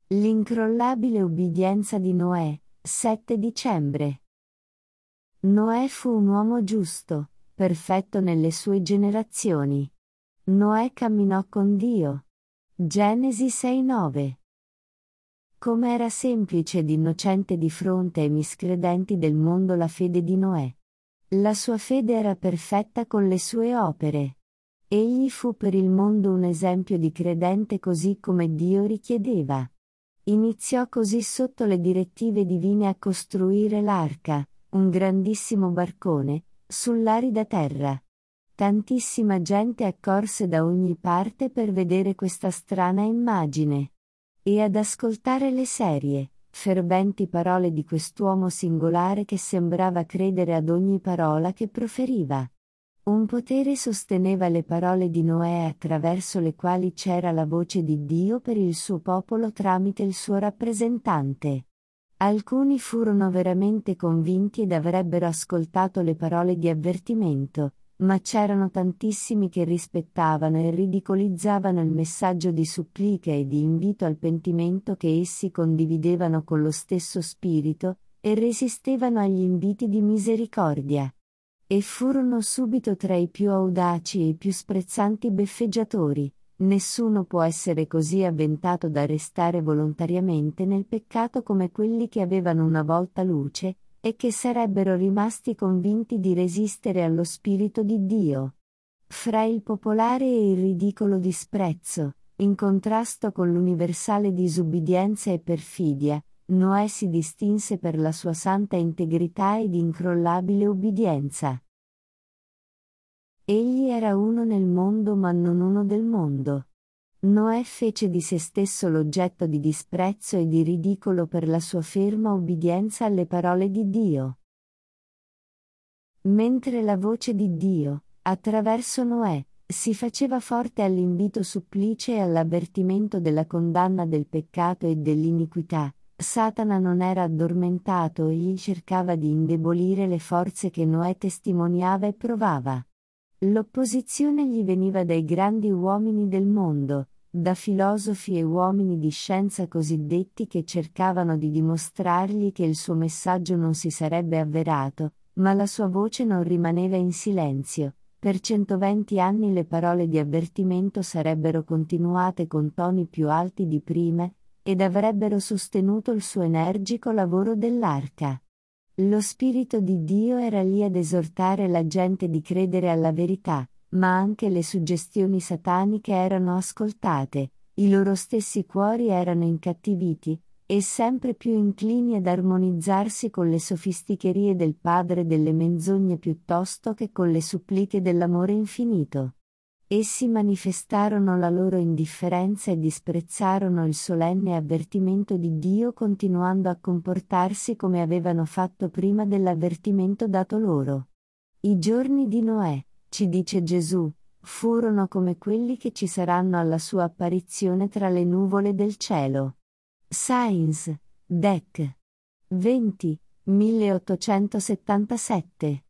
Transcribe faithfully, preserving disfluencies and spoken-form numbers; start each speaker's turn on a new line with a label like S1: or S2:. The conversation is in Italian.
S1: L'incrollabile ubbidienza di Noè, sette dicembre. Noè fu un uomo giusto, perfetto nelle sue generazioni. Noè camminò con Dio. Genesi sei nove. Com'era semplice ed innocente di fronte ai miscredenti del mondo la fede di Noè. La sua fede era perfetta con le sue opere. Egli fu per il mondo un esempio di credente così come Dio richiedeva. Iniziò così sotto le direttive divine a costruire l'arca, un grandissimo barcone, sull'arida terra. Tantissima gente accorse da ogni parte per vedere questa strana immagine e ad ascoltare le serie, ferventi parole di quest'uomo singolare che sembrava credere ad ogni parola che proferiva. Un potere sosteneva le parole di Noè attraverso le quali c'era la voce di Dio per il suo popolo tramite il suo rappresentante. Alcuni furono veramente convinti ed avrebbero ascoltato le parole di avvertimento, ma c'erano tantissimi che rispettavano e ridicolizzavano il messaggio di supplica e di invito al pentimento che essi condividevano con lo stesso spirito, e resistevano agli inviti di misericordia. E furono subito tra i più audaci e i più sprezzanti beffeggiatori. Nessuno può essere così avventato da restare volontariamente nel peccato come quelli che avevano una volta luce, e che sarebbero rimasti convinti di resistere allo Spirito di Dio. Fra il popolare e il ridicolo disprezzo, in contrasto con l'universale disubbidienza e perfidia, Noè si distinse per la sua santa integrità ed incrollabile ubbidienza. Egli era uno nel mondo ma non uno del mondo. Noè fece di se stesso l'oggetto di disprezzo e di ridicolo per la sua ferma ubbidienza alle parole di Dio. Mentre la voce di Dio, attraverso Noè, si faceva forte all'invito supplice e all'avvertimento della condanna del peccato e dell'iniquità, Satana non era addormentato, egli cercava di indebolire le forze che Noè testimoniava e provava. L'opposizione gli veniva dai grandi uomini del mondo, da filosofi e uomini di scienza cosiddetti che cercavano di dimostrargli che il suo messaggio non si sarebbe avverato, ma la sua voce non rimaneva in silenzio. Per centoventi anni le parole di avvertimento sarebbero continuate con toni più alti di prima, ed avrebbero sostenuto il suo energico lavoro dell'arca. Lo Spirito di Dio era lì ad esortare la gente di credere alla verità, ma anche le suggestioni sataniche erano ascoltate, i loro stessi cuori erano incattiviti, e sempre più inclini ad armonizzarsi con le sofisticherie del padre delle menzogne piuttosto che con le suppliche dell'amore infinito. Essi manifestarono la loro indifferenza e disprezzarono il solenne avvertimento di Dio continuando a comportarsi come avevano fatto prima dell'avvertimento dato loro. I giorni di Noè, ci dice Gesù, furono come quelli che ci saranno alla sua apparizione tra le nuvole del cielo. Sainz, Dec. venti, milleottocentosettantasette.